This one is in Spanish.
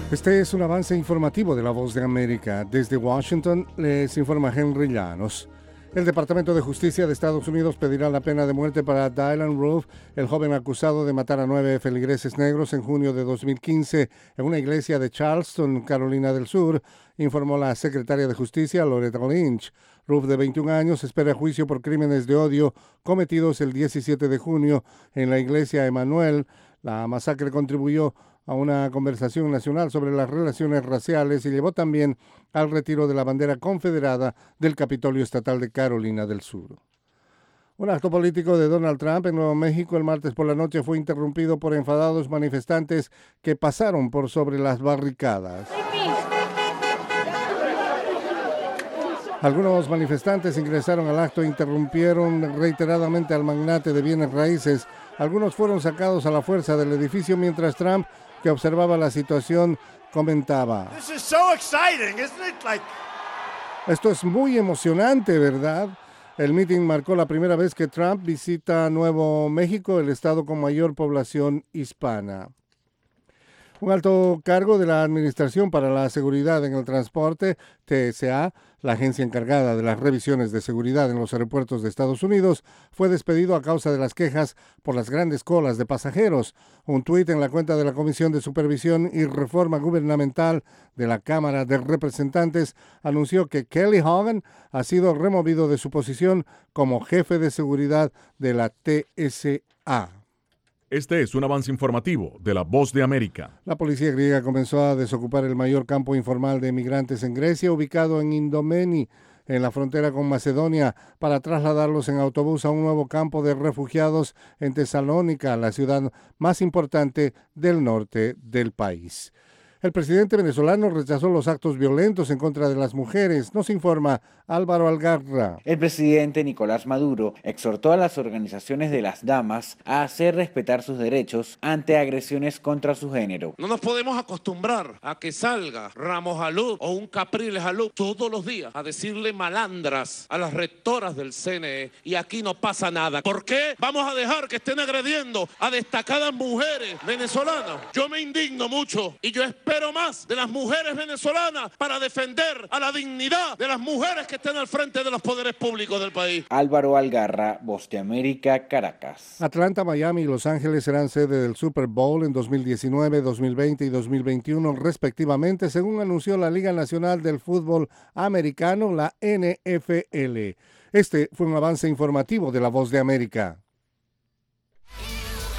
Este es un avance informativo de La Voz de América. Desde Washington les informa Henry Llanos. El Departamento de Justicia de Estados Unidos pedirá la pena de muerte para Dylann Roof, el joven acusado de matar a 9 feligreses negros en junio de 2015 en una iglesia de Charleston, Carolina del Sur, informó la secretaria de Justicia, Loretta Lynch. Roof, de 21 años, espera juicio por crímenes de odio cometidos el 17 de junio en la iglesia Emanuel. La masacre contribuyó a una conversación nacional sobre las relaciones raciales y llevó también al retiro de la bandera confederada del Capitolio Estatal de Carolina del Sur. Un acto político de Donald Trump en Nuevo México el martes por la noche fue interrumpido por enfadados manifestantes que pasaron por sobre las barricadas. Algunos manifestantes ingresaron al acto e interrumpieron reiteradamente al magnate de bienes raíces. Algunos fueron sacados a la fuerza del edificio mientras Trump, que observaba la situación, comentaba: Esto es muy emocionante, ¿verdad? El mitin marcó la primera vez que Trump visita Nuevo México, el estado con mayor población hispana. Un alto cargo de la Administración para la Seguridad en el Transporte, TSA, la agencia encargada de las revisiones de seguridad en los aeropuertos de Estados Unidos, fue despedido a causa de las quejas por las grandes colas de pasajeros. Un tuit en la cuenta de la Comisión de Supervisión y Reforma Gubernamental de la Cámara de Representantes anunció que Kelly Hogan ha sido removido de su posición como jefe de seguridad de la TSA. Este es un avance informativo de La Voz de América. La policía griega comenzó a desocupar el mayor campo informal de migrantes en Grecia, ubicado en Indomeni, en la frontera con Macedonia, para trasladarlos en autobús a un nuevo campo de refugiados en Tesalónica, la ciudad más importante del norte del país. El presidente venezolano rechazó los actos violentos en contra de las mujeres. Nos informa Álvaro Algarra. El presidente Nicolás Maduro exhortó a las organizaciones de las damas a hacer respetar sus derechos ante agresiones contra su género. No nos podemos acostumbrar a que salga Ramos Jalud o un Capriles Jalud todos los días a decirle malandras a las rectoras del CNE y aquí no pasa nada. ¿Por qué vamos a dejar que estén agrediendo a destacadas mujeres venezolanas? Yo me indigno mucho y yo espero más de las mujeres venezolanas para defender a la dignidad de las mujeres que estén al frente de los poderes públicos del país. Álvaro Algarra, Voz de América, Caracas. Atlanta, Miami y Los Ángeles serán sede del Super Bowl en 2019, 2020 y 2021 respectivamente, según anunció la Liga Nacional del Fútbol Americano, la NFL. Este fue un avance informativo de La Voz de América.